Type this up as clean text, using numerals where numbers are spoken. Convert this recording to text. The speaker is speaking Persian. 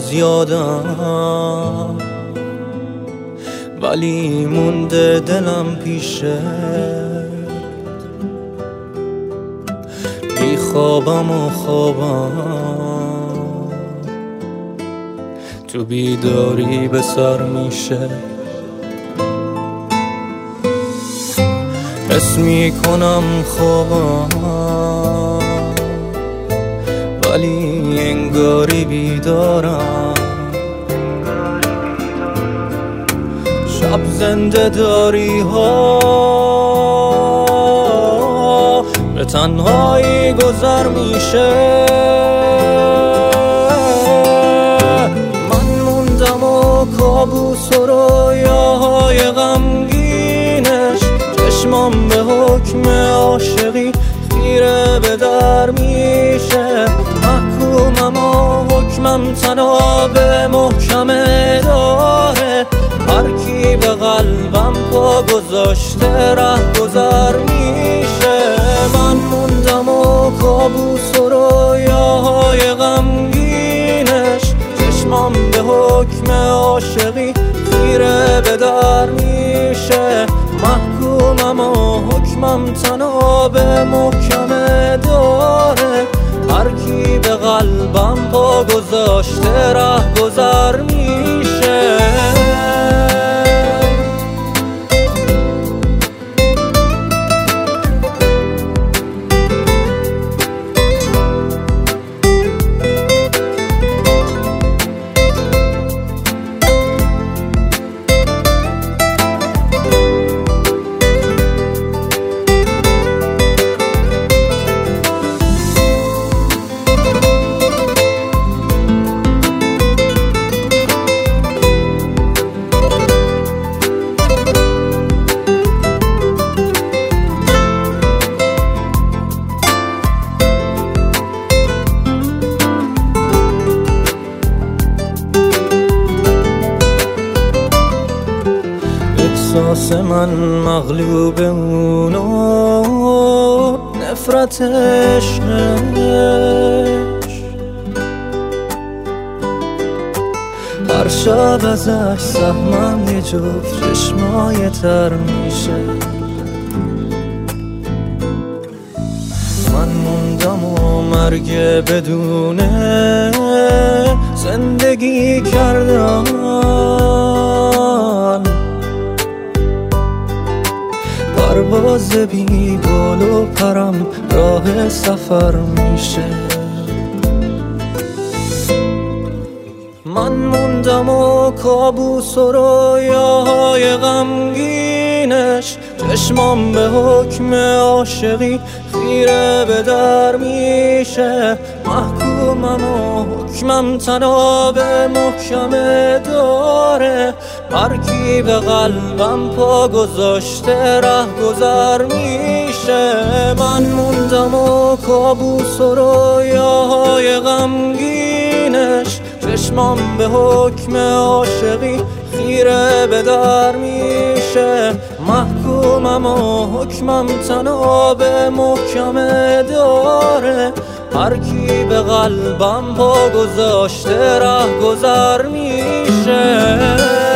هنوز یادم، ولی مونده دلم پیشه. بی خوابم و خوابم، تو بیداری به سر میشه. حس میکنم خوابم، ولی انگاری بیدارم. شب زنده داری ها به تنهایی گذر میشه. من موندم و کابوس و رویاهای غمگینش، چشمام به حکم عاشقی خیره به در میشه. محکومم و حکمم تناب محکم داره، هر کی به قلبم پا گذاشته ره گذر میشه. من موندم و کابوس و رویاهای غمگینش، چشمام به حکم عاشقی خیره به در میشه. محکومم و حکمم تناب محکم داره، هر کی به قلبم پا گذاشته ره گذر میشه. احساس من مغلوب اونو نفرتش، هر شب ازش سهمم یه جفت چشمای تر میشه. من موندم و مرگ بدونه زندگی کردن، پرواز بی بال و پرم راه سفر میشه. من موندم و کابوس و رویاهای غمگینش، چشمام به حکم عاشقی خیره به در میشه. محکومم و حکمم تناب محکم داره، هر کی به قلبم پا گذاشته ره گذر میشه. من موندم و کابوس و رویاهای غمگینش، چشمام به حکم عاشقی خیره به در میشه. محکومم و حکمم تناب محکم داره، هر کی به قلبم پا گذاشته ره گذر میشه.